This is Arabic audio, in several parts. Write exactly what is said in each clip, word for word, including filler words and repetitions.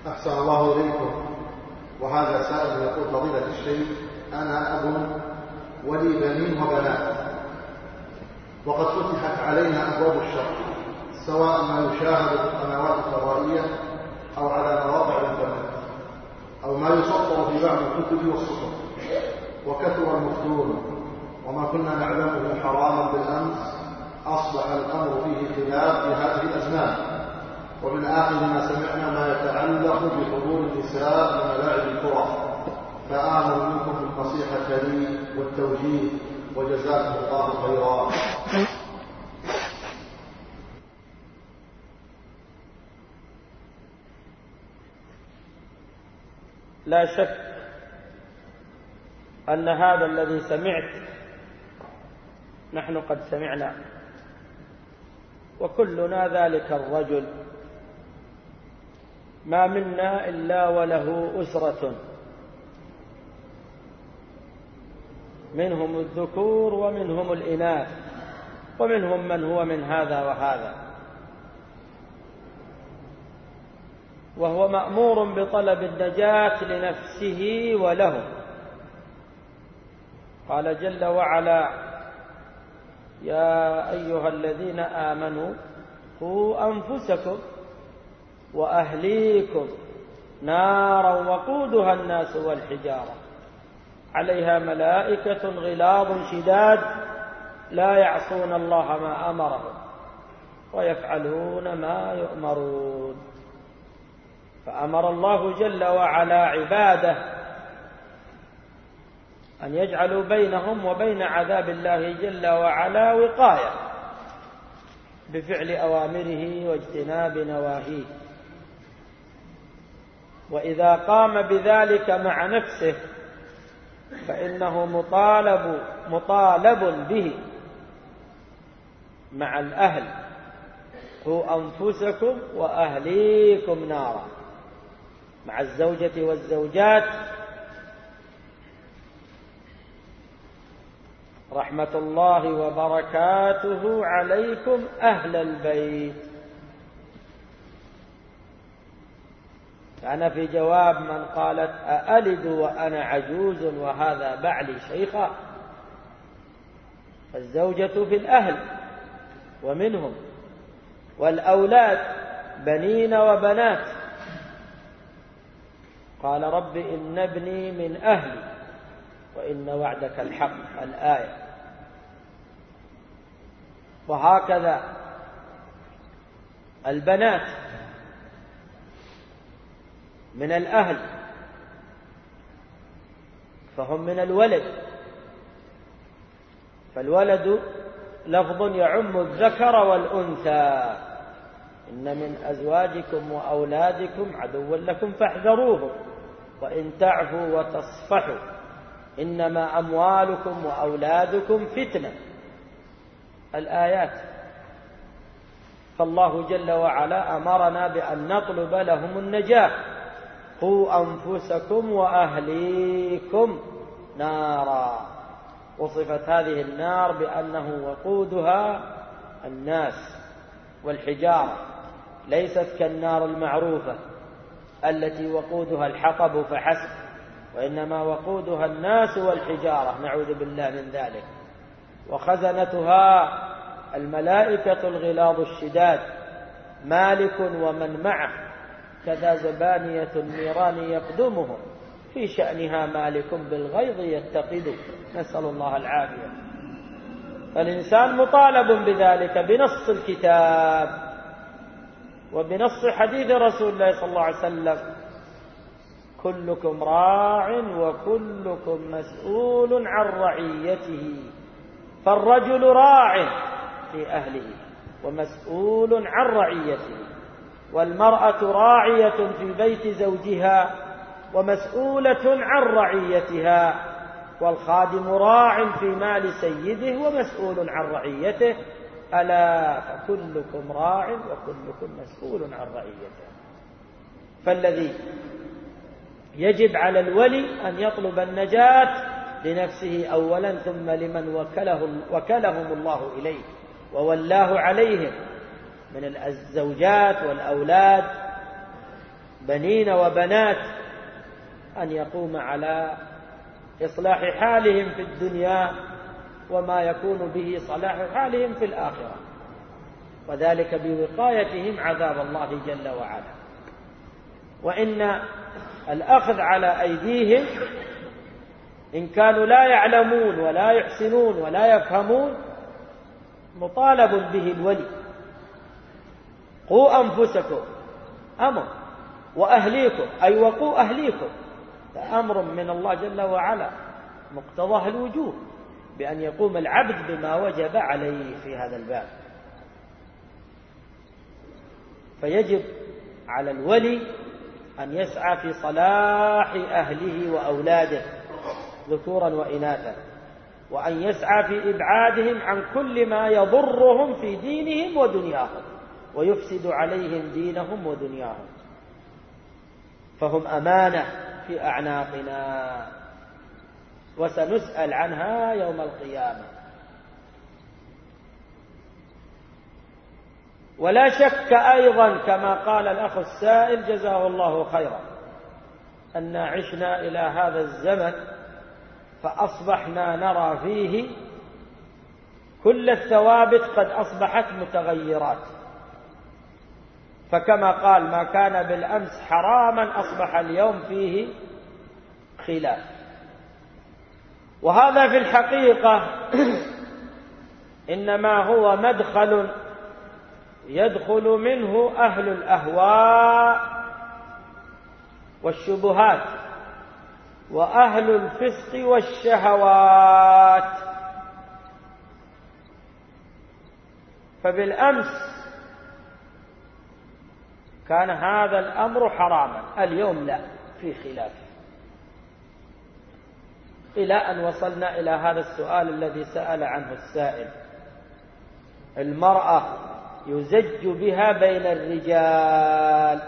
أحسن الله إليكم. وهذا سائل يقول: فضيلة الشيخ، أنا أب ولي بنين وبنات، وقد فتحت علينا أبواب الشر، سواء ما يشاهد في القنوات الفضائية أو على مواقع الإنترنت أو ما يسطر في بعض الكتب والصحف، وكثر المفتون، وما كنا نعلمه حراما بالأمس أصبح الأمر فيه خلاف في هذه الأزمان. ومن آخر ما سمعنا ما يتعلق بحضور النساء لملاعب الكرة، فآمل منكم بالنصيحة لي والتوجيه، وجزاكم الله خيرا. لا شك أن هذا الذي سمعت نحن قد سمعنا، وكلنا ذلك الرجل، ما منا إلا وله أسرة، منهم الذكور ومنهم الإناث، ومنهم من هو من هذا وهذا، وهو مأمور بطلب النجاة لنفسه وله. قال جل وعلا: يا أيها الذين آمنوا قوا أنفسكم وأهليكم نارا وقودها الناس والحجارة عليها ملائكة غلاظ شداد لا يعصون الله ما أمرهم ويفعلون ما يؤمرون. فأمر الله جل وعلا عباده أن يجعلوا بينهم وبين عذاب الله جل وعلا وقاية بفعل أوامره واجتناب نواهيه. وإذا قام بذلك مع نفسه فإنه مطالب مطالب به مع الأهل: قوا أنفسكم وأهليكم نارا، مع الزوجة والزوجات. رحمة الله وبركاته عليكم أهل البيت. أنا في جواب من قالت: أألد وأنا عجوز وهذا بعلي شيخا؟ فالزوجة في الأهل ومنهم، والأولاد بنين وبنات. قال: رب إن ابني من أهلي وإن وعدك الحق، الآية. وهكذا البنات من الأهل، فهم من الولد، فالولد لفظ يعم الذكر والأنثى: إن من أزواجكم وأولادكم عدوا لكم فاحذروهم وإن تعفوا وتصفحوا إنما أموالكم وأولادكم فتنة، الآيات. فالله جل وعلا أمرنا بأن نطلب لهم النجاة: قوا أنفسكم وأهليكم نارا. وصفت هذه النار بأنه وقودها الناس والحجارة، ليست كالنار المعروفة التي وقودها الحطب فحسب، وإنما وقودها الناس والحجارة، نعوذ بالله من ذلك. وخزنتها الملائكة الغلاظ الشداد، مالك ومن معه، كذا زبانية النيران يقدمهم، في شأنها مالك بالغيظ يتقد، نسأل الله العافية. فالإنسان مطالب بذلك بنص الكتاب وبنص حديث رسول الله صلى الله عليه وسلم: كلكم راع وكلكم مسؤول عن رعيته. فالرجل راع في أهله ومسؤول عن رعيته، والمرأة راعية في بيت زوجها ومسؤولة عن رعيتها، والخادم راع في مال سيده ومسؤول عن رعيته. ألا فكلكم راع وكلكم مسؤول عن رعيته. فالذي يجب على الولي أن يطلب النجاة لنفسه أولا، ثم لمن وكله وكلهم الله إليه وولاه عليهم من الزوجات والأولاد بنين وبنات أن يقوم على إصلاح حالهم في الدنيا وما يكون به صلاح حالهم في الآخرة، وذلك بوقايتهم عذاب الله جل وعلا. وإن الأخذ على أيديهم إن كانوا لا يعلمون ولا يحسنون ولا يفهمون مطالب به الولي. قوا أنفسكم أمر وأهليكم، أي وقوا أهليكم، أمر من الله جل وعلا مقتضاه الوجوب بأن يقوم العبد بما وجب عليه في هذا الباب. فيجب على الولي أن يسعى في صلاح أهله وأولاده ذكورا وإناثا، وأن يسعى في إبعادهم عن كل ما يضرهم في دينهم ودنياهم ويفسد عليهم دينهم ودنياهم، فهم أمانة في أعناقنا وسنسأل عنها يوم القيامة. ولا شك أيضا كما قال الأخ السائل جزاه الله خيرا أن عشنا إلى هذا الزمن فأصبحنا نرى فيه كل الثوابت قد أصبحت متغيرات، فكما قال ما كان بالأمس حراما أصبح اليوم فيه خلاف. وهذا في الحقيقة إنما هو مدخل يدخل منه أهل الأهواء والشبهات وأهل الفسق والشهوات. فبالأمس كان هذا الأمر حراما، اليوم لا، في خلاف، إلى أن وصلنا إلى هذا السؤال الذي سأل عنه السائل: المرأة يزج بها بين الرجال.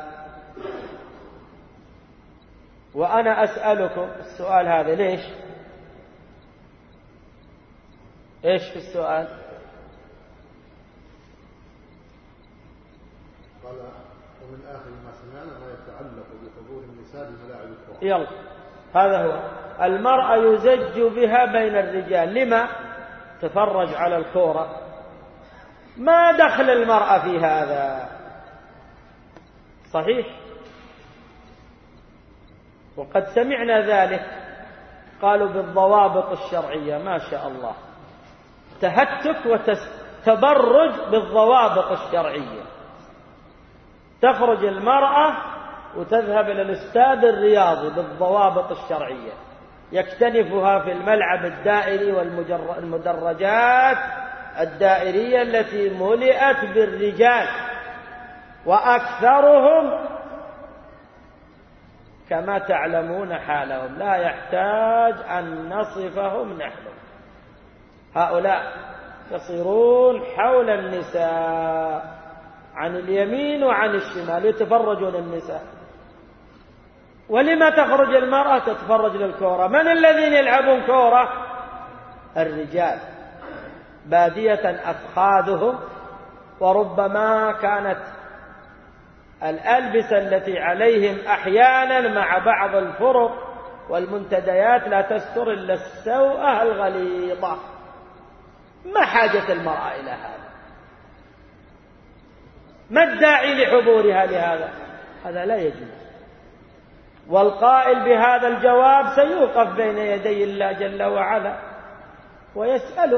وأنا أسألكم السؤال هذا ليش؟ إيش في السؤال؟ قال ومن آخر ما سمعنا ما يتعلق بحضور النساء بملاعب الكرة. يلا هذا هو، المرأة يزج بها بين الرجال. لما تفرج على الكورة؟ ما دخل المرأة في هذا؟ صحيح، وقد سمعنا ذلك، قالوا بالضوابط الشرعية، ما شاء الله، تهتك وتبرج بالضوابط الشرعية. تخرج المرأة وتذهب إلى الاستاد الرياضي بالضوابط الشرعية، يكتنفها في الملعب الدائري والمدرجات الدائرية التي ملئت بالرجال، وأكثرهم كما تعلمون حالهم، لا يحتاج أن نصفهم نحن. هؤلاء يصيرون حول النساء عن اليمين وعن الشمال يتفرجون النساء. ولما تخرج المرأة تتفرج للكورة؟ من الذين يلعبون كورة؟ الرجال، بادية أفخاذهم، وربما كانت الألبسة التي عليهم أحيانا مع بعض الفرق والمنتديات لا تستر إلا السوءة الغليظة. ما حاجة المرأة إلى هذا؟ ما الداعي لحضورها لهذا؟ هذا لا يجوز. والقائل بهذا الجواب سيوقف بين يدي الله جل وعلا ويسأله.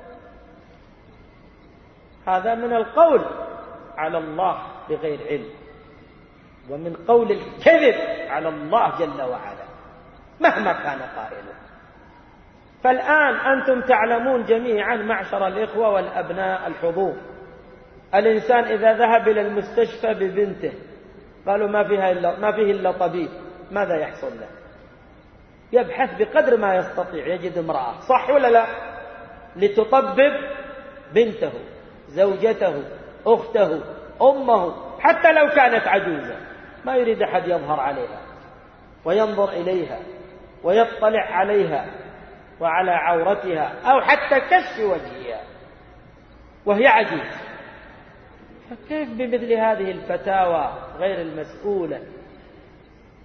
هذا من القول على الله بغير علم، ومن قول الكذب على الله جل وعلا مهما كان قائله. فالآن أنتم تعلمون جميعا معشر الإخوة والأبناء الحضور، الإنسان إذا ذهب إلى المستشفى ببنته قالوا ما فيها إلا ما فيه إلا طبيب، ماذا يحصل له؟ يبحث بقدر ما يستطيع، يجد امرأة، صح ولا لا، لتطبب بنته، زوجته، أخته، أمه، حتى لو كانت عجوزة، ما يريد أحد يظهر عليها وينظر إليها ويطلع عليها وعلى عورتها أو حتى كشف وجهها وهي عجوز. فكيف بمثل هذه الفتاوى غير المسؤولة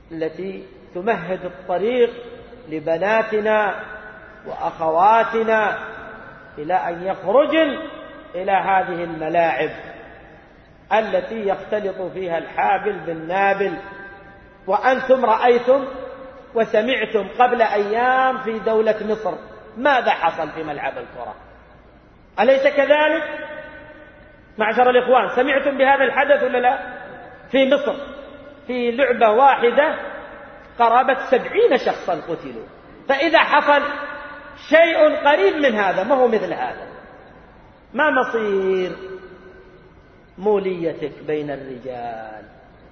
التي تمهد الطريق لبناتنا وأخواتنا إلى أن يخرجن إلى هذه الملاعب التي يختلط فيها الحابل بالنابل. وأنتم رأيتم وسمعتم قبل أيام في دولة مصر ماذا حصل في ملعب الكرة، أليس كذلك معشر الإخوان؟ سمعتم بهذا الحدث ولا لا؟ في مصر في لعبة واحدة قرابة سبعين شخصا قتلوا. فإذا حصل شيء قريب من هذا ما هو مثل هذا، ما مصير موليتك بين الرجال؟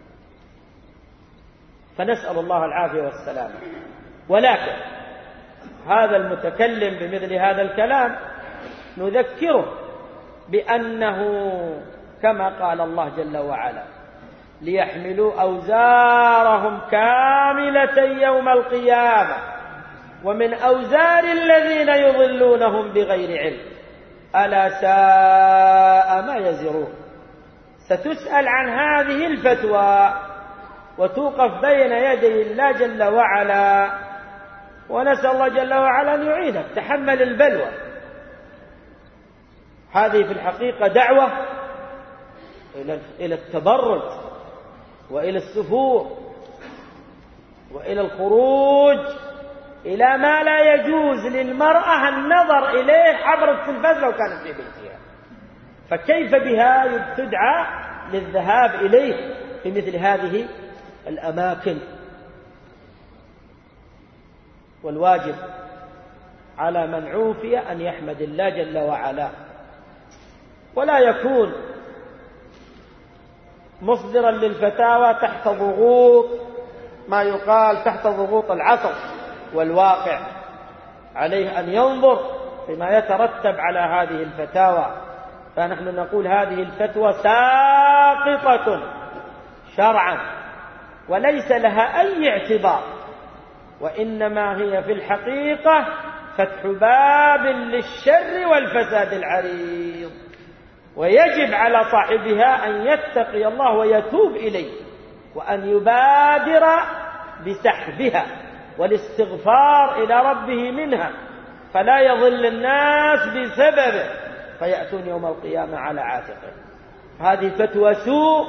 فنسأل الله العافية والسلامة. ولكن هذا المتكلم بمثل هذا الكلام نذكره بأنه كما قال الله جل وعلا: ليحملوا أوزارهم كاملة يوم القيامة ومن أوزار الذين يضلونهم بغير علم ألا ساء ما يزرون. ستسأل عن هذه الفتوى وتوقف بين يدي الله جل وعلا، ونسأل الله جل وعلا أن يعينك. تحمل البلوى. هذه في الحقيقة دعوة إلى التبرج وإلى السفور وإلى الخروج إلى ما لا يجوز للمرأة النظر إليه عبر التلفاز لو كانت في بيتها، فكيف بها تدعى للذهاب إليه في مثل هذه الأماكن؟ والواجب على من عوفي أن يحمد الله جل وعلا، ولا يكون مصدرا للفتاوى تحت ضغوط ما يقال تحت ضغوط العصر والواقع. عليه أن ينظر فيما يترتب على هذه الفتاوى. فنحن نقول هذه الفتوى ساقطة شرعا وليس لها أي اعتبار، وإنما هي في الحقيقة فتح باب للشر والفساد العريض، ويجب على صاحبها أن يتقي الله ويتوب إليه وأن يبادر بسحبها والاستغفار إلى ربه منها، فلا يضل الناس بسببه فيأتون يوم القيامة على عاتقه. هذه فتوى سوء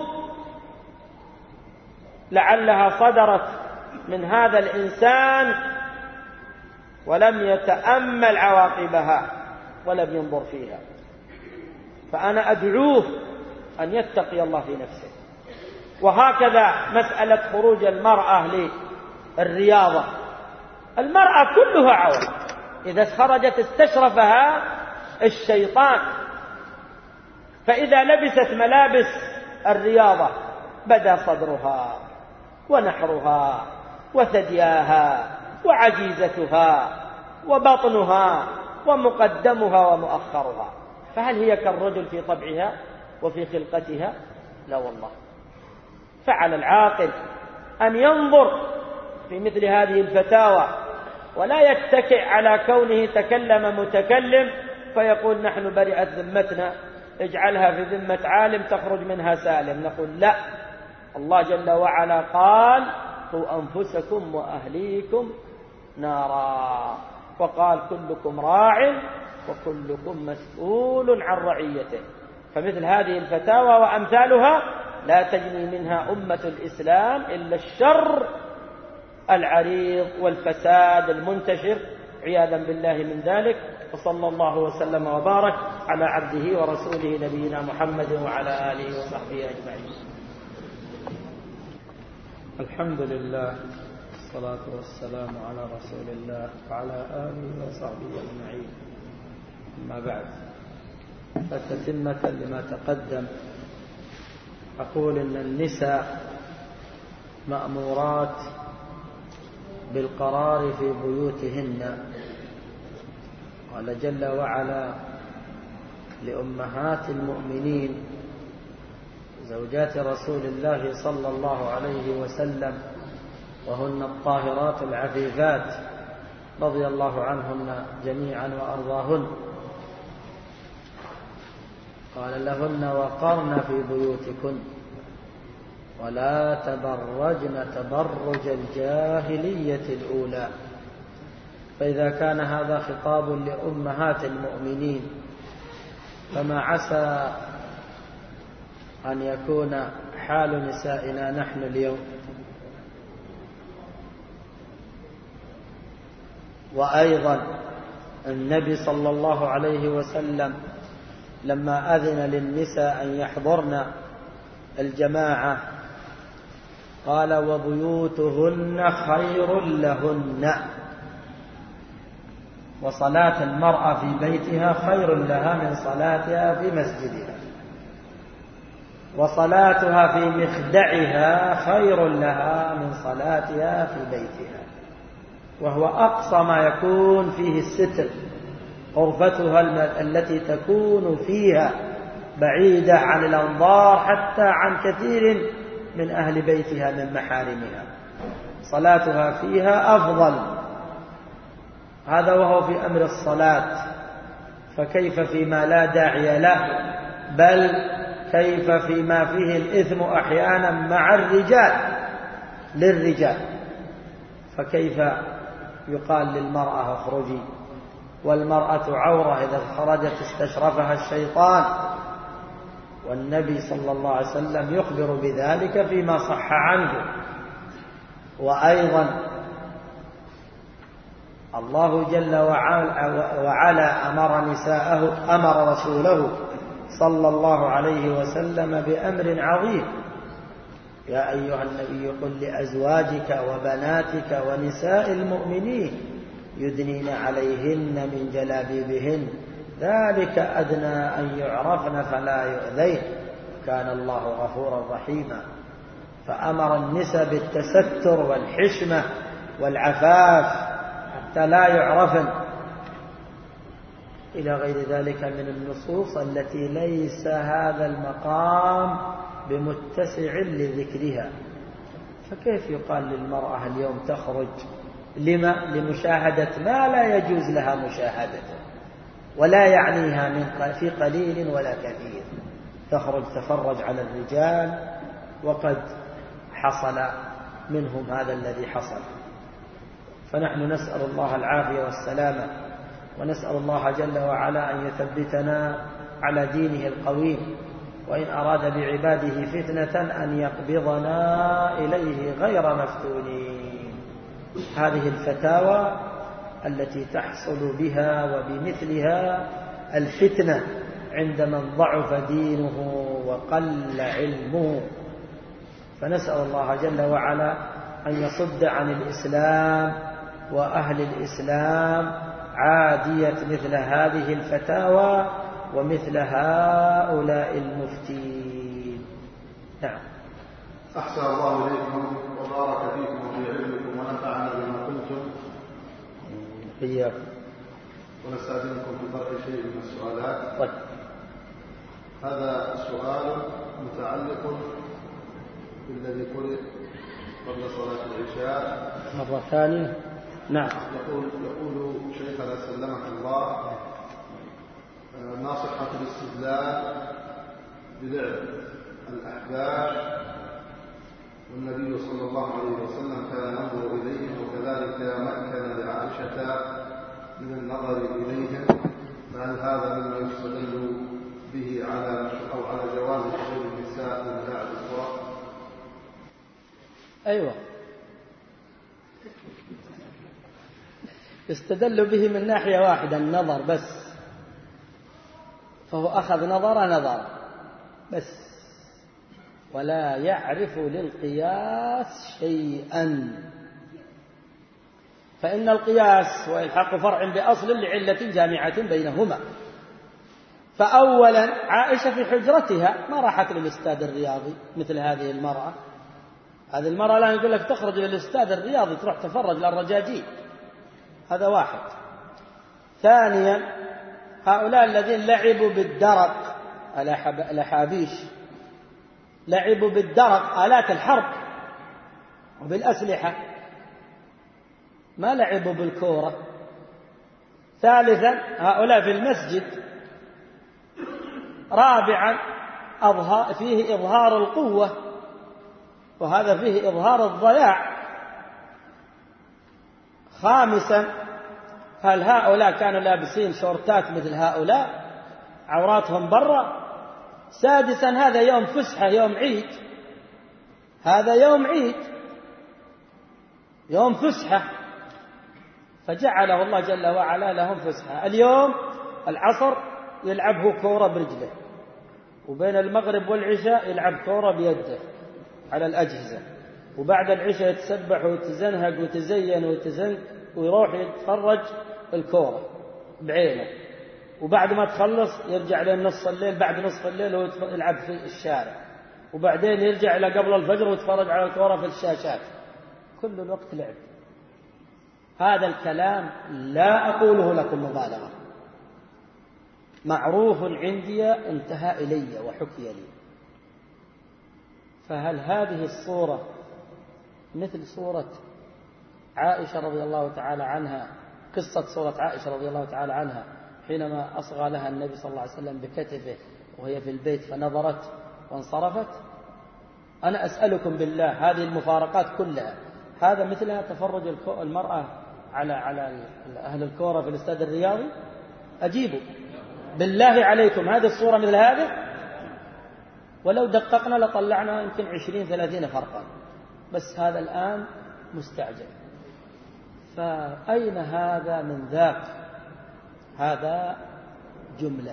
لعلها صدرت من هذا الإنسان ولم يتأمل عواقبها ولم ينظر فيها. فأنا أدعوه أن يتقي الله في نفسه. وهكذا مسألة خروج المرأة للرياضة، المرأة كلها عورة، إذا خرجت استشرفها الشيطان. فإذا لبست ملابس الرياضة بدا صدرها ونحرها وثدياها وعجيزتها وبطنها ومقدمها ومؤخرها، فهل هي كالرجل في طبعها وفي خلقتها؟ لا والله. فعلى العاقل أن ينظر في مثل هذه الفتاوى ولا يتكئ على كونه تكلم متكلم فيقول نحن برئت ذمتنا، اجعلها في ذمة عالم تخرج منها سالم. نقول لا، الله جل وعلا قال قوا أنفسكم وأهليكم نارا، وقال كلكم راع وكلكم مسؤول عن رعيته. فمثل هذه الفتاوى وأمثالها لا تجني منها أمة الإسلام إلا الشر العريض والفساد المنتشر عياذا بالله من ذلك. وصلى الله وسلم وبارك على عبده ورسوله نبينا محمد وعلى آله وصحبه أجمعين. الحمد لله والصلاة والسلام على رسول الله وعلى آله وصحبه أجمعين. أما بعد، فتتمة لما تقدم أقول إن النساء مأمورات بالقرار في بيوتهن. قال جل وعلا لأمهات المؤمنين زوجات رسول الله صلى الله عليه وسلم وهن الطاهرات العفيفات رضي الله عنهن جميعا وأرضاهن، قال لهن وقرن في بيوتكن ولا تبرجن تبرج الجاهلية الأولى. فإذا كان هذا خطاب لأمهات المؤمنين فما عسى أن يكون حال نسائنا نحن اليوم. وأيضا النبي صلى الله عليه وسلم لما أذن للنساء أن يحضرن الجماعة قال وبيوتهن خير لهن، وصلاة المرأة في بيتها خير لها من صلاتها في مسجدها، وصلاتها في مخدعها خير لها من صلاتها في بيتها، وهو أقصى ما يكون فيه الستر، غرفتها التي تكون فيها بعيدة عن الأنظار حتى عن كثير من أهل بيتها من محارمها، صلاتها فيها أفضل. هذا وهو في أمر الصلاة، فكيف فيما لا داعي له، بل كيف فيما فيه الإثم أحيانا مع الرجال للرجال، فكيف يقال للمرأة اخرجي والمرأة عورة إذا خرجت استشرفها الشيطان، والنبي صلى الله عليه وسلم يخبر بذلك فيما صح عنه. وأيضا الله جل وعلا أمر نساءه أمر رسوله صلى الله عليه وسلم بأمر عظيم: يا أيها النبي قل لأزواجك وبناتك ونساء المؤمنين يدنين عليهن من جلابيبهن ذلك أدنى أن يعرفن فلا يؤذين كان الله غفورا رحيما. فأمر النساء بالتستر والحشمة والعفاف حتى لا يعرفن، إلى غير ذلك من النصوص التي ليس هذا المقام بمتسع لذكرها. فكيف يقال للمرأة اليوم تخرج لما؟ لمشاهدة ما لا يجوز لها مشاهدته ولا يعنيها من في قليل ولا كثير، تخرج تفرج على الرجال وقد حصل منهم هذا الذي حصل. فنحن نسأل الله العافية والسلامة، ونسأل الله جل وعلا أن يثبتنا على دينه القويم، وإن أراد بعباده فتنة أن يقبضنا إليه غير مفتونين. هذه الفتاوى التي تحصل بها وبمثلها الفتنة عند من ضعف دينه وقل علمه، فنسأل الله جل وعلا أن يصد عن الإسلام وأهل الإسلام عادية مثل هذه الفتاوى ومثل هؤلاء المفتين. نعم. أحسن الله إليكم وبارك فيكم وفي علمكم ونفعنا بما قلتم. إياكم. ونستأذنكم في طرح شيء من السؤالات. طيب. هذا السؤال متعلق بالذي قرئ قبل صلاة العشاء مرة ثانية. نعم. يقول يقول شيخنا سلمك الله: ما صحة الاستدلال بلعب الأحباش والنبي صلى الله عليه وسلم كان ينظر إليهم، وكذلك مكن لعائشة من النظر إليهم، فهل هذا مما يستدل به على أو على جواز حضور النساء من لعب الكرة؟ أيوة، يستدل به من ناحية واحدة، النظر بس، فهو أخذ نظر نظر بس ولا يعرف للقياس شيئا، فإن القياس وإلحاق فرع بأصل لعلة جامعة بينهما. فأولا عائشة في حجرتها ما راحت للاستاد الرياضي مثل هذه المرأة. هذه المرأة لا يقول لك تخرج للاستاد الرياضي تروح تفرج للرجاجيل، هذا واحد. ثانيا هؤلاء الذين لعبوا بالدرق الأحابيش، لعبوا بالدرق آلات الحرب وبالأسلحة، ما لعبوا بالكورة. ثالثا هؤلاء في المسجد. رابعا فيه إظهار القوة وهذا فيه إظهار الضياع. خامسا، هل هؤلاء كانوا لابسين شورتات مثل هؤلاء عوراتهم برا؟ سادسا، هذا يوم فسحة، يوم عيد، هذا يوم عيد، يوم فسحة، فجعله الله جل وعلا لهم فسحة. اليوم العصر يلعبه كورة برجله، وبين المغرب والعشاء يلعب كورة بيده على الأجهزة، وبعد العشاء يتسبح ويتزنهق ويتزين ويتزن ويروح يتفرج الكورة بعينه، وبعد ما تخلص يرجع لين نصف الليل، بعد نصف الليل هو يلعب في الشارع، وبعدين يرجع إلى قبل الفجر ويتفرج على الكورة في الشاشات، كل الوقت لعب. هذا الكلام لا أقوله لكم مبالغة، معروف عندي، انتهى إلي وحكي لي. فهل هذه الصورة مثل صورة عائشة رضي الله تعالى عنها، قصة صورة عائشة رضي الله تعالى عنها حينما أصغى لها النبي صلى الله عليه وسلم بكتفه وهي في البيت فنظرت وانصرفت؟ أنا أسألكم بالله، هذه المفارقات كلها هذا مثلها تفرج المرأة على على أهل الكورة في الاستاد الرياضي؟ أجيبوا بالله عليكم، هذه الصورة مثل هذه؟ ولو دققنا لطلعنا يمكن عشرين ثلاثين فرقا، بس هذا الآن مستعجل. فأين هذا من ذاك؟ هذا جملة،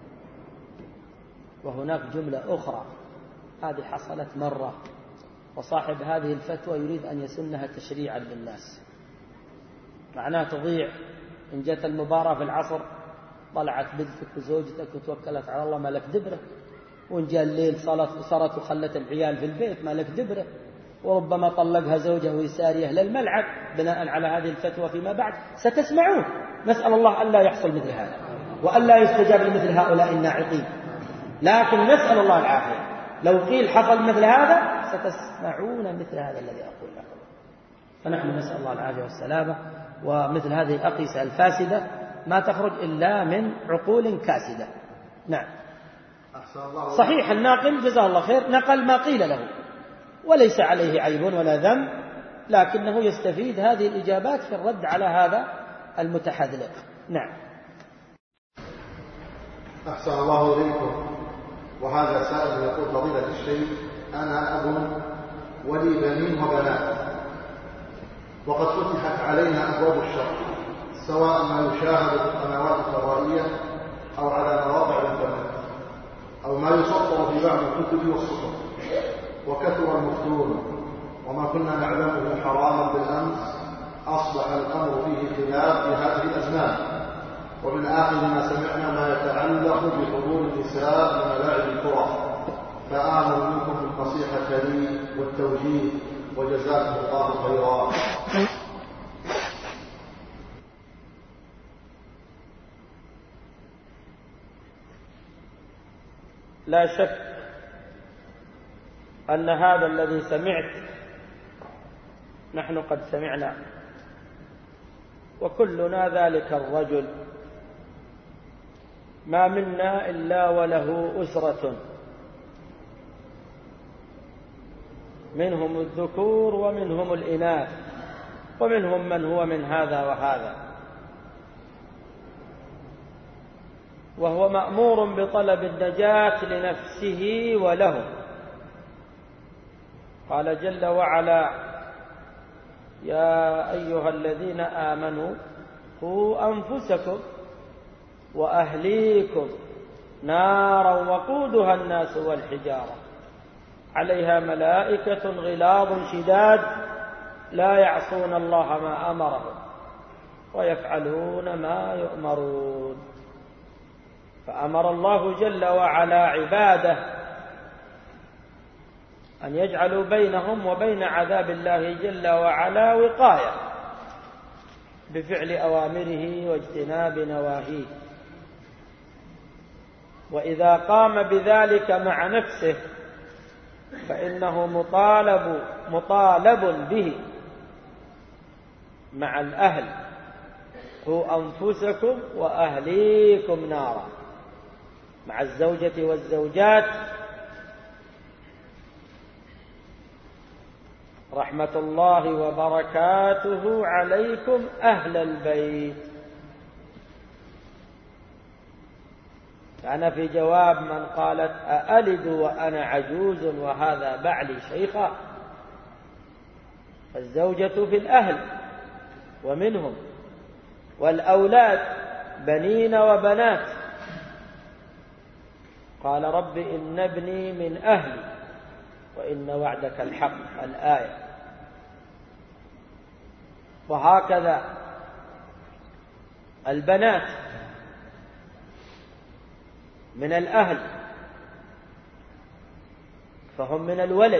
وهناك جملة أخرى، هذه حصلت مرة، وصاحب هذه الفتوى يريد أن يسنها تشريعا للناس، معناه تضيع. إن جت المباراة في العصر طلعت بنتك وزوجتك وتوكلت على الله، ما لك دبرة، وإن جاء الليل صارت وخلت العيال في البيت، ما لك دبرة، وربما طلقها زوجه ويساريه للملعب بناء على هذه الفتوى. فيما بعد ستسمعون، نسأل الله ألا يحصل مثل هذا وألا يستجاب لمثل هؤلاء الناعقين، لكن نسأل الله العافية. لو قيل حصل مثل هذا ستسمعون مثل هذا الذي أقول لكم. فنحن نسأل الله العافية والسلامة. ومثل هذه الأقيسة الفاسدة ما تخرج إلا من عقول كاسدة. نعم، صحيح الناقل جزاه الله خير نقل ما قيل له وليس عليه عيب ولا ذنب، لكنه يستفيد هذه الإجابات في الرد على هذا المتحذلق. نعم. أحسن الله إليكم. وهذا سائل يقول: فضيلة الشيخ، أنا أب ولي بنين وبنات، وقد فتحت علينا أبواب الشر، سواء ما يشاهد في القنوات الفضائية أو على مواقع الإنترنت أو ما يسطر في بعض الكتب والصحف، وكثر المفتون، وما كنا نعلمه حراما بالأمس أصبح الأمر فيه خلاف في هذه الأزمان. ومن آخر ما سمعنا ما يتعلق بحضور النساء لملاعب الكرة، فآمل منكم بالنصيحة لي والتوجيه، وجزاكم الله خيرا. لا شك أن هذا الذي سمعت نحن قد سمعنا، وكلنا ذلك الرجل، ما منا إلا وله أسرة، منهم الذكور ومنهم الإناث، ومنهم من هو من هذا وهذا، وهو مأمور بطلب النجاة لنفسه وله. قال جل وعلا: يا أيها الذين آمنوا قوا أنفسكم وأهليكم نارا وقودها الناس والحجارة عليها ملائكة غلاظ شداد لا يعصون الله ما أمرهم ويفعلون ما يؤمرون. فأمر الله جل وعلا عباده أن يجعلوا بينهم وبين عذاب الله جل وعلا وقاية بفعل أوامره واجتناب نواهيه. وإذا قام بذلك مع نفسه فإنه مطالب مطالب به مع الأهل: قوا أنفسكم وأهليكم نارا، مع الزوجة والزوجات، رحمة الله وبركاته عليكم أهل البيت. كان في جواب من قالت أألد وأنا عجوز وهذا بعلي شيخا؟ فالزوجة في الأهل ومنهم، والأولاد بنين وبنات. قال رب إن ابني من أهلي وإن وعدك الحق، الآية. وهكذا البنات من الأهل، فهم من الولد،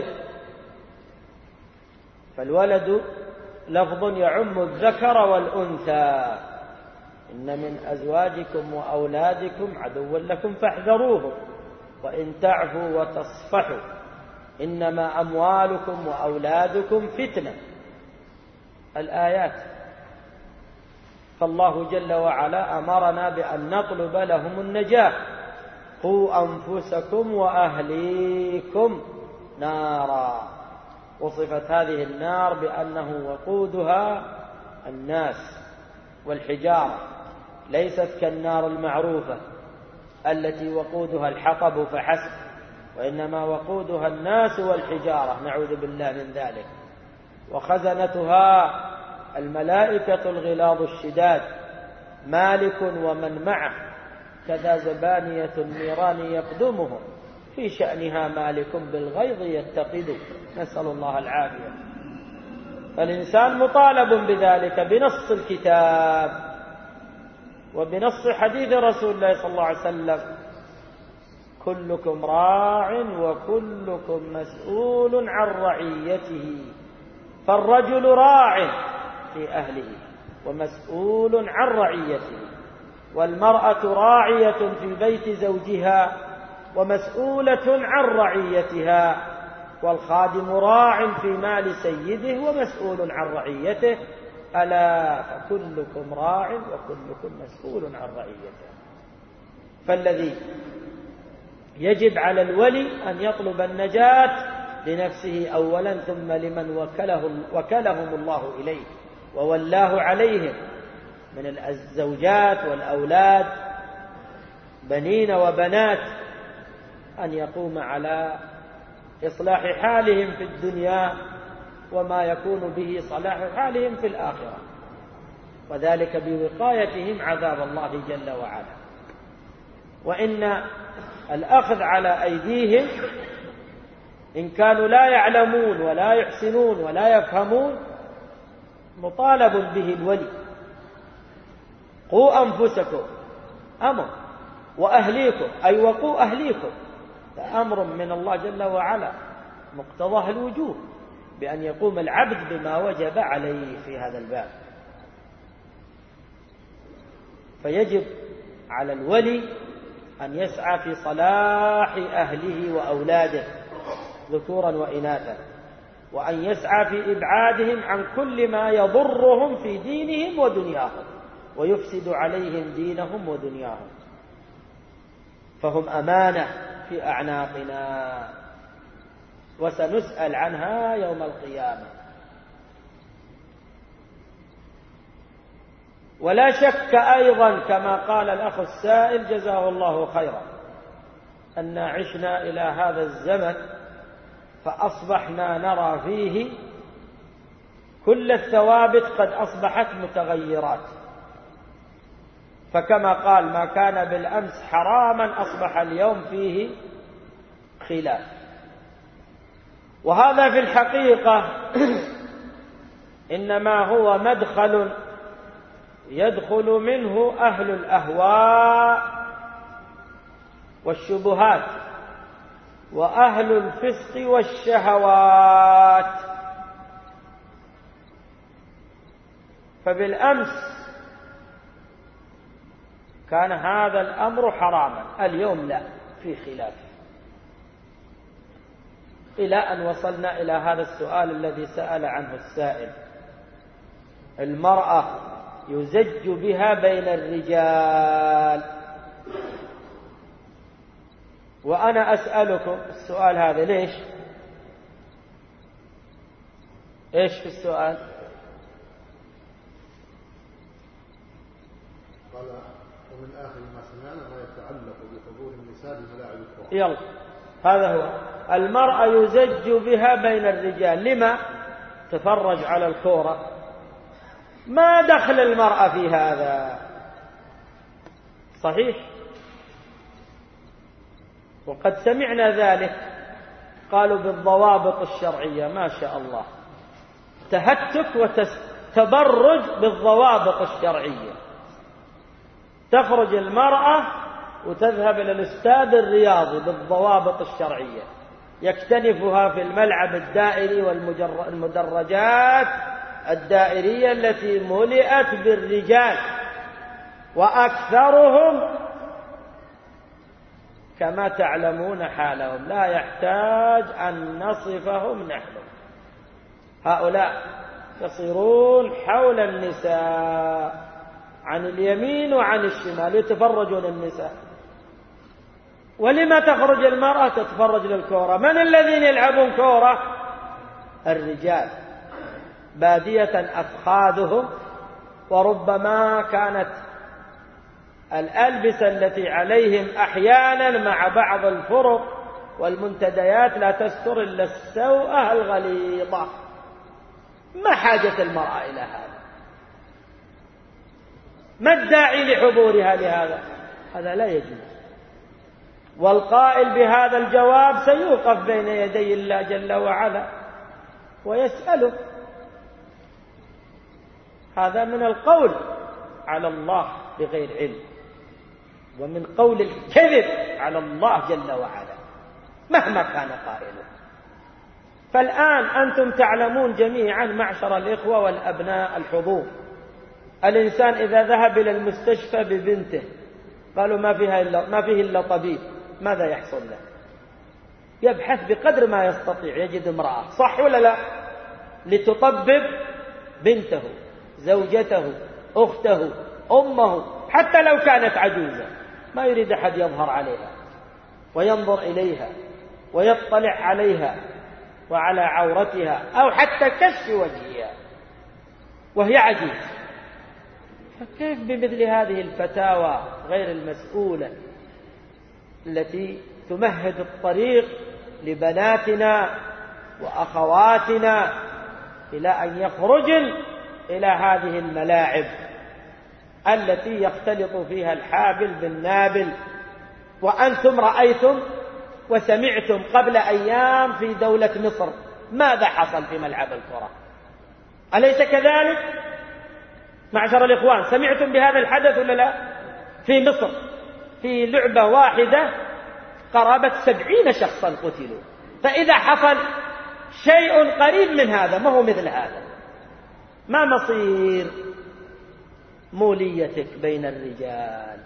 فالولد لفظ يعم الذكر والأنثى. إن من أزواجكم وأولادكم عدوا لكم فاحذروهم وإن تعفوا وتصفحوا إنما أموالكم وأولادكم فتنة، الآيات. فالله جل وعلا أمرنا بأن نطلب لهم النجاة. قوا أنفسكم وأهليكم نارا. وصفت هذه النار بأنه وقودها الناس والحجارة، ليست كالنار المعروفة التي وقودها الحطب فحسب، وإنما وقودها الناس والحجارة، نعوذ بالله من ذلك. وخزنتها الملائكة الغلاظ الشداد، مالك ومن معه، كذا زبانية النيران يقدمهم، في شأنها مالك بالغيظ يتقد، نسأل الله العافية. فالإنسان مطالب بذلك بنص الكتاب وبنص حديث رسول الله صلى الله عليه وسلم: كلكم راع وكلكم مسؤول عن رعيته. فالرجل راع في أهله ومسؤول عن رعيته، والمرأة راعية في بيت زوجها ومسؤولة عن رعيتها، والخادم راع في مال سيده ومسؤول عن رعيته. ألا فكلكم راع وكلكم مسؤول عن رعيته. فالذي يجب على الولي أن يطلب النجاة لنفسه أولا، ثم لمن وكله وكلهم الله إليه وولاه عليهم من الزوجات والأولاد بنين وبنات، أن يقوم على إصلاح حالهم في الدنيا وما يكون به صلاح حالهم في الآخرة، وذلك بوقايتهم عذاب الله جل وعلا. وإن الأخذ على أيديهم إن كانوا لا يعلمون ولا يحسنون ولا يفهمون مطالب به الولي. قوا أنفسكم أمر، وأهليكم أي وقوا أهليكم، أمر من الله جل وعلا مقتضاه الوجوب بأن يقوم العبد بما وجب عليه في هذا الباب. فيجب على الولي أن يسعى في صلاح أهله وأولاده ذكورا وإناثا، وأن يسعى في إبعادهم عن كل ما يضرهم في دينهم ودنياهم ويفسد عليهم دينهم ودنياهم، فهم أمانة في أعناقنا وسنسأل عنها يوم القيامة. ولا شك أيضا كما قال الأخ السائل جزاه الله خيرا أن عشنا إلى هذا الزمن فأصبحنا نرى فيه كل الثوابت قد أصبحت متغيرات، فكما قال ما كان بالأمس حراما أصبح اليوم فيه خلاف. وهذا في الحقيقة إنما هو مدخل يدخل منه أهل الأهواء والشبهات وأهل الفسق والشهوات. فبالأمس كان هذا الأمر حراما، اليوم لا، في خلاف، إلى أن وصلنا إلى هذا السؤال الذي سأل عنه السائل: المرأة يزج بها بين الرجال. وأنا أسألكم السؤال هذا ليش؟ إيش في السؤال؟ قال ومن آخر ما سمعنا ما يتعلق بحضور النساء بملاعب الكرة. يلا هذا هو. المرأة يزج بها بين الرجال، لما؟ تفرج على الكورة. ما دخل المرأة في هذا؟ صحيح، وقد سمعنا ذلك. قالوا بالضوابط الشرعية، ما شاء الله، تهتك وتبرج بالضوابط الشرعية. تخرج المرأة وتذهب إلى الاستاد الرياضي بالضوابط الشرعية، يكتنفها في الملعب الدائري والمدرجات الدائرية التي ملئت بالرجال، وأكثرهم كما تعلمون حالهم، لا يحتاج أن نصفهم نحن. هؤلاء يصيرون حول النساء عن اليمين وعن الشمال يتفرجون النساء. ولما تخرج المرأة تتفرج للكورة؟ من الذين يلعبون كورة؟ الرجال، بادية أفخاذهم، وربما كانت الألبسة التي عليهم أحيانا مع بعض الفرق والمنتديات لا تستر إلا السوءة الغليظة. ما حاجة المرأة إلى هذا؟ ما الداعي لحضورها لهذا؟ هذا لا يجوز. والقائل بهذا الجواب سيوقف بين يدي الله جل وعلا ويسأله. هذا من القول على الله بغير علم، ومن قول الكذب على الله جل وعلا مهما كان قائله. فالآن أنتم تعلمون جميعا معشر الإخوة والأبناء الحضور، الإنسان إذا ذهب إلى المستشفى ببنته قالوا ما فيها إلا ما فيه إلا طبيب، ماذا يحصل له؟ يبحث بقدر ما يستطيع، يجد امرأة، صح ولا لا؟ لتطبب بنته، زوجته، أخته، أمه، حتى لو كانت عجوزة، ما يريد أحد يظهر عليها وينظر إليها ويطلع عليها وعلى عورتها أو حتى كشف وجهها وهي عجوز. فكيف بمثل هذه الفتاوى غير المسؤولة التي تمهد الطريق لبناتنا وأخواتنا إلى أن يخرجن إلى هذه الملاعب التي يختلط فيها الحابل بالنابل؟ وأنتم رأيتم وسمعتم قبل أيام في دولة مصر ماذا حصل في ملعب الكرة، أليس كذلك؟ معشر الإخوان، سمعتم بهذا الحدث ولا لا؟ في مصر في لعبة واحدة قرابة سبعين شخصا قتلوا. فإذا حصل شيء قريب من هذا، ما هو مثل هذا، ما مصير موليتك بين الرجال؟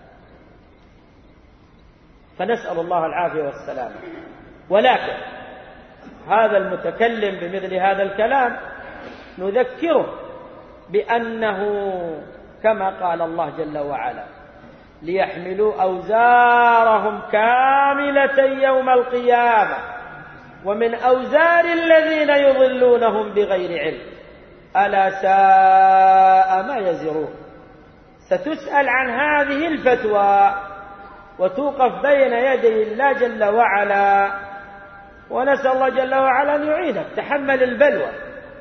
فنسأل الله العافية والسلامة. ولكن هذا المتكلم بمثل هذا الكلام نذكره بأنه كما قال الله جل وعلا: ليحملوا أوزارهم كاملة يوم القيامة ومن أوزار الذين يضلونهم بغير علم ألا ساء ما يزرون. ستسأل عن هذه الفتوى وتوقف بين يدي الله جل وعلا، ونسأل الله جل وعلا أن يعينك. تحمل البلوى.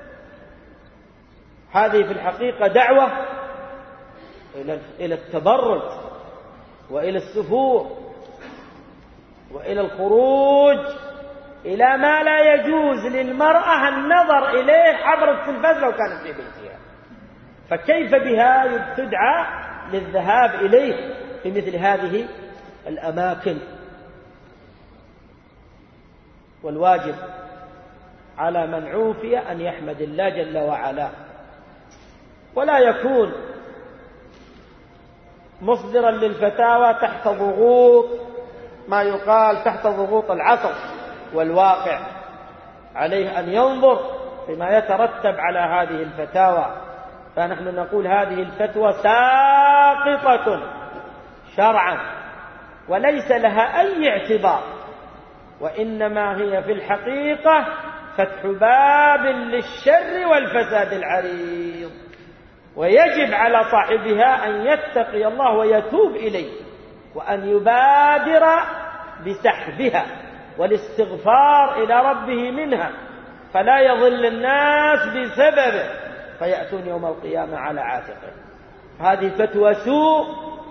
هذه في الحقيقة دعوة إلى التبرج وإلى السفور وإلى الخروج إلى ما لا يجوز للمرأة النظر إليه عبر التلفاز لو كانت في بيتها. فكيف بها تدعى للذهاب إليه في مثل هذه الأماكن؟ والواجب على من عوفي أن يحمد الله جل وعلا، ولا يكون مصدرا للفتاوى تحت ضغوط، ما يقال تحت ضغوط العصر والواقع. عليه أن ينظر فيما يترتب على هذه الفتاوى. فنحن نقول هذه الفتوى ساقطة شرعا وليس لها أي اعتبار، وإنما هي في الحقيقة فتح باب للشر والفساد العريض، ويجب على صاحبها أن يتقي الله ويتوب إليه، وأن يبادر بسحبها والاستغفار إلى ربه منها، فلا يضل الناس بسببه فيأتون يوم القيامة على عاتقه. هذه فتوى سوء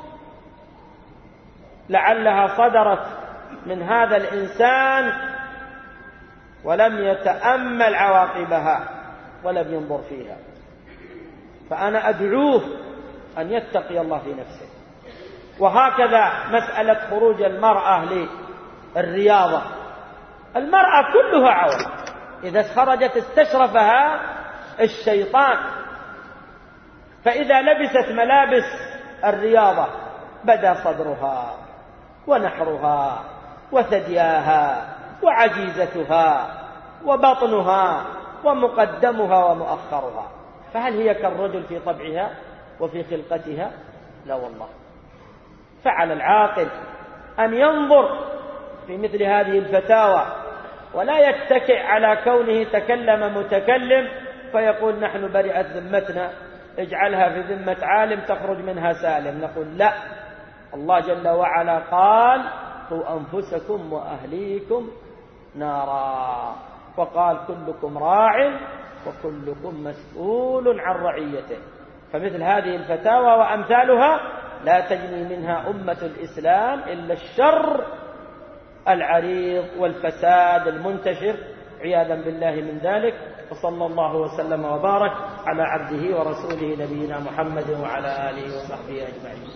لعلها صدرت من هذا الإنسان ولم يتأمل عواقبها ولم ينظر فيها. فأنا أدعوه أن يتقي الله في نفسه. وهكذا مسألة خروج المرأة للرياضة، المرأة كلها عورة، إذا خرجت استشرفها الشيطان، فإذا لبست ملابس الرياضة بدا صدرها ونحرها وثدياها وعجيزتها وبطنها ومقدمها ومؤخرها، فهل هي كالرجل في طبعها وفي خلقتها؟ لا والله. فعلى العاقل أن ينظر في مثل هذه الفتاوى، ولا يتكئ على كونه تكلم متكلم فيقول نحن برئت ذمتنا، اجعلها في ذمة عالم تخرج منها سالم. نقول لا، الله جل وعلا قال قوا أنفسكم وأهليكم نارا، وقال كلكم راع وكلكم مسؤول عن رعيته. فمثل هذه الفتاوى وأمثالها لا تجني منها أمة الإسلام إلا الشر العريض والفساد المنتشر عياذا بالله من ذلك. وصلى الله وسلم وبارك على عبده ورسوله نبينا محمد وعلى آله وصحبه أجمعين.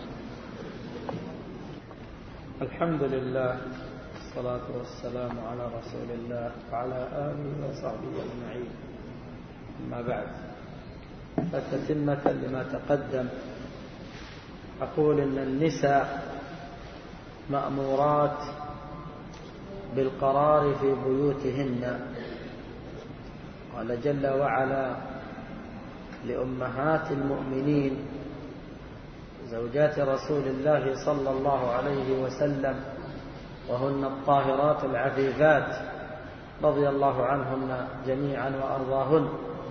الحمد لله والصلاة والسلام على رسول الله وعلى آله وصحبه أجمعين. أما بعد، فتتمة لما تقدم أقول إن النساء مأمورات بالقرار في بيوتهن. قال جل وعلا لأمهات المؤمنين زوجات رسول الله صلى الله عليه وسلم وهن الطاهرات العفيفات رضي الله عنهن جميعا وأرضاهن،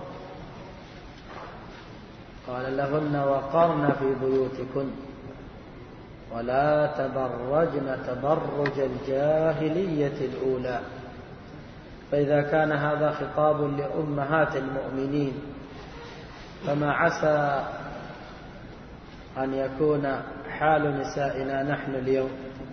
قال لهن وقرن في بيوتكن ولا تبرجن تبرج الجاهلية الأولى. فإذا كان هذا خطاب لأمهات المؤمنين، فما عسى أن يكون حال نسائنا نحن اليوم.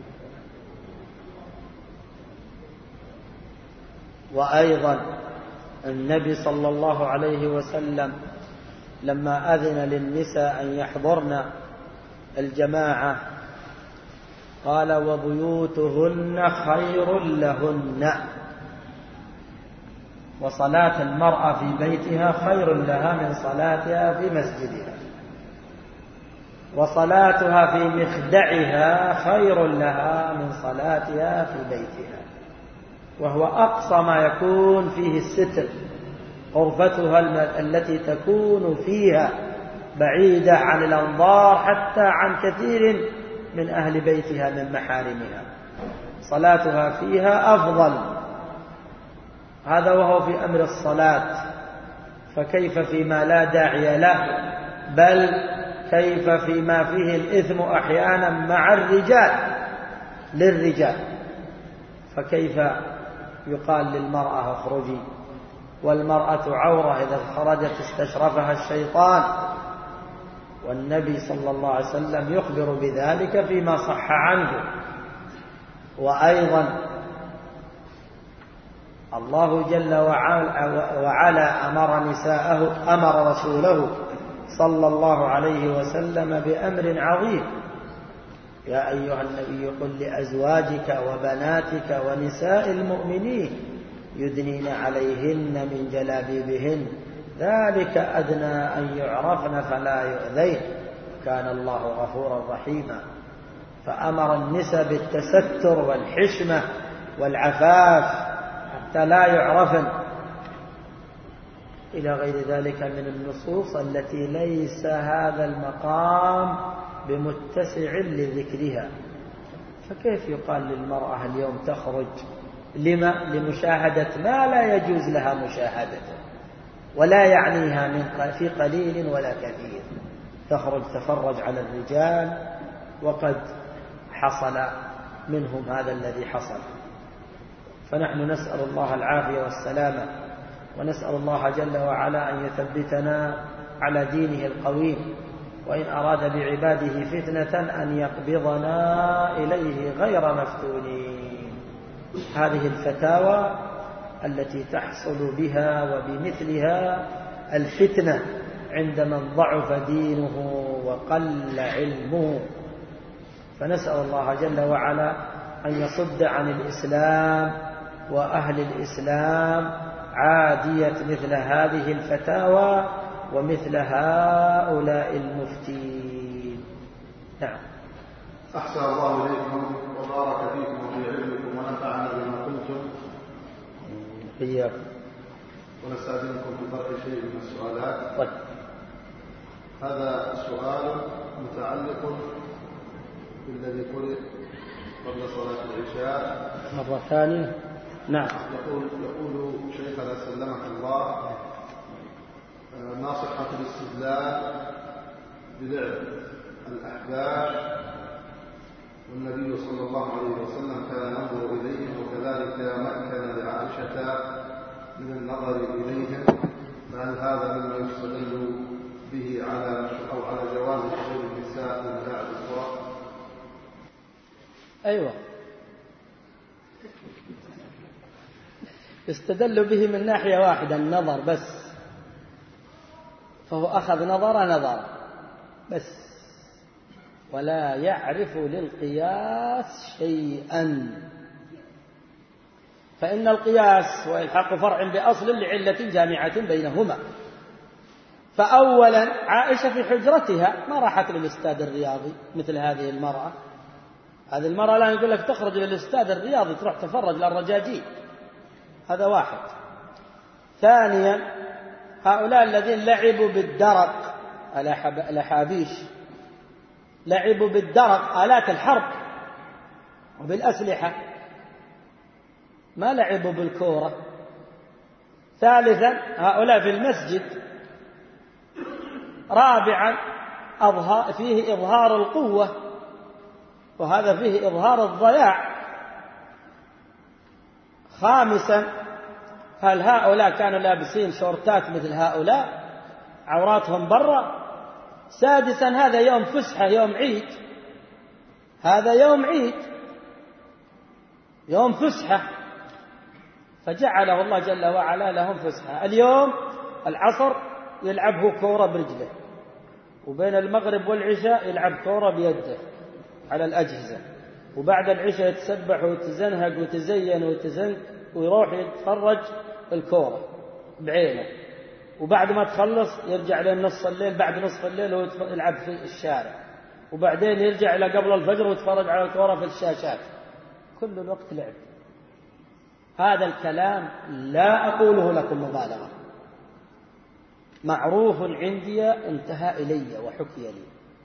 وأيضا النبي صلى الله عليه وسلم لما أذن للنساء أن يحضرن الجماعة قال وبيوتهن خير لهن، وصلاة المرأة في بيتها خير لها من صلاتها في مسجدها، وصلاتها في مخدعها خير لها من صلاتها في بيتها، وهو أقصى ما يكون فيه الستر، غرفتها التي تكون فيها بعيدة عن الأنظار حتى عن كثير من أهل بيتها من محارمها، صلاتها فيها أفضل. هذا وهو في أمر الصلاة، فكيف فيما لا داعي له، بل كيف فيما فيه الإثم أحيانا مع الرجال للرجال، فكيف يقال للمرأة اخرجي، والمرأة عورة إذا خرجت استشرفها الشيطان، والنبي صلى الله عليه وسلم يخبر بذلك فيما صح عنه. وأيضا الله جل وعلا أمر نساءه أمر رسوله صلى الله عليه وسلم بأمر عظيم: يا أيها النبي قل لأزواجك وبناتك ونساء المؤمنين يدنين عليهن من جلابيبهن ذلك أدنى أن يعرفن فلا يؤذين كان الله غفورا رحيما. فأمر النساء بالتستر والحشمة والعفاف حتى لا يعرفن، إلى غير ذلك من النصوص التي ليس هذا المقام بمتسع لذكرها. فكيف يقال للمرأة اليوم تخرج لما؟ لمشاهدة ما لا يجوز لها مشاهدته ولا يعنيها من في قليل ولا كثير، تخرج تفرج على الرجال وقد حصل منهم هذا الذي حصل. فنحن نسأل الله العافية والسلامة، ونسأل الله جل وعلا أن يثبتنا على دينه القويم، وإن أراد بعباده فتنة أن يقبضنا إليه غير مفتونين. هذه الفتاوى التي تحصل بها وبمثلها الفتنة عند من ضعف دينه وقل علمه، فنسأل الله جل وعلا أن يصد عن الإسلام وأهل الإسلام عادية مثل هذه الفتاوى ومثل هؤلاء المفتين. نعم. أحسن الله إليكم وبارك فيكم وفي علمكم ونفعنا بما قلتم. إياكم. ونستأذنكم في طرح شيء من السؤالات. طيب. هذا سؤال متعلق بالذي قرئ قبل صلاة العشاء مرة ثانية. نعم. يقول يقول شيخنا سلمك الله، ما صحة الاستدلال بلعب الأحباب والنبي صلى الله عليه وسلم كان ينظر إليهم، وكذلك مكن لعائشة من النظر إليهم، فهل هذا مما يستدل به على أو على جواز حضور النساء من لعب الكرة؟ أيوة، يستدل به من ناحية واحدة، النظر بس، فهو أخذ نظر نظر بس ولا يعرف للقياس شيئا، فإن القياس هو إلحاق فرع بأصل لعلة جامعة بينهما. فأولا عائشة في حجرتها ما راحت للاستاد الرياضي مثل هذه المرأة. هذه المرأة لا يقول لك تخرج للاستاد الرياضي تروح تفرج للرجاجيل، هذا واحد. ثانيا هؤلاء الذين لعبوا بالدرق الأحابيش، لعبوا بالدرق آلات الحرب وبالأسلحة، ما لعبوا بالكورة. ثالثا هؤلاء في المسجد. رابعا فيه إظهار القوة، وهذا فيه إظهار الضياع. خامسا هل هؤلاء كانوا لابسين شورتات مثل هؤلاء عوراتهم برا؟ سادسا هذا يوم فسحة، يوم عيد، هذا يوم عيد، يوم فسحة، فجعله الله جل وعلا لهم فسحة. اليوم العصر يلعبه كورة برجله، وبين المغرب والعشاء يلعب كورة بيده على الأجهزة، وبعد العشاء يتسبح ويتزنهق ويتزين ويتزن ويروح يتفرج الكورة بعينه، وبعد ما تخلص يرجع لنصف الليل، بعد نصف الليل ويلعب في الشارع، وبعدين يرجع إلى قبل الفجر ويتفرج على الكورة في الشاشات، كل الوقت لعب. هذا الكلام لا أقوله لكم مبالغة، معروف عندي، انتهى إلي وحكي لي.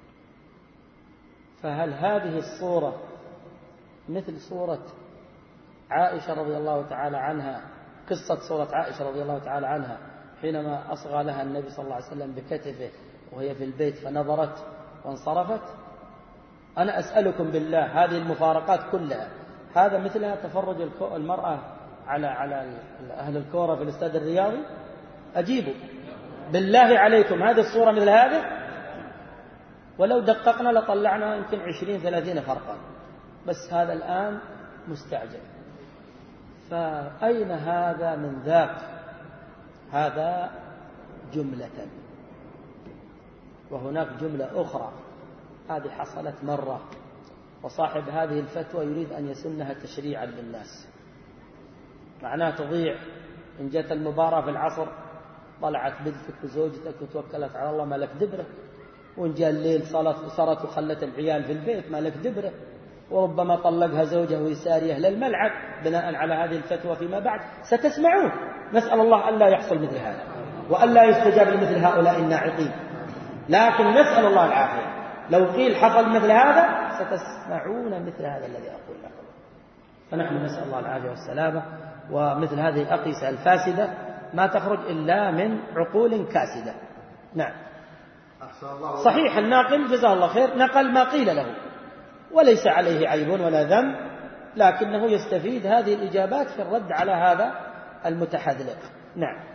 فهل هذه الصورة مثل صورة عائشة رضي الله تعالى عنها، قصة صورة عائشة رضي الله تعالى عنها حينما أصغى لها النبي صلى الله عليه وسلم بكتفه وهي في البيت فنظرت وانصرفت؟ أنا أسألكم بالله هذه المفارقات كلها، هذا مثلها تفرج المرأة على على أهل الكورة في الاستاد الرياضي؟ أجيبوا بالله عليكم، هذه الصورة مثل هذه؟ ولو دققنا لطلعنا يمكن عشرين ثلاثين فرقا، بس هذا الآن مستعجل. فأين هذا من ذاك؟ هذا جملة، وهناك جملة أخرى، هذه حصلت مرة، وصاحب هذه الفتوى يريد أن يسنها تشريعا للناس، معناه تضيع. إن جت المباراة في العصر طلعت بنتك وزوجتك وتوكلت على الله، ما لك دبرة، وإن جاء الليل صارت وخلت العيال في البيت، ما لك دبرة، وربما طلقها زوجه ويساريه للملعب بناء على هذه الفتوى. فيما بعد ستسمعون، نسأل الله ألا يحصل مثل هذا وألا يستجاب لمثل هؤلاء الناعقين، لكن نسأل الله العافية. لو قيل حصل مثل هذا ستسمعون مثل هذا الذي أقول لكم. فنحن نسأل الله العافية والسلامة. ومثل هذه الأقيسة الفاسدة ما تخرج إلا من عقول كاسدة. نعم. صحيح الناقل جزاه الله خير نقل ما قيل له وليس عليه عيب ولا ذنب، لكنه يستفيد هذه الإجابات في الرد على هذا المتحذلق. نعم.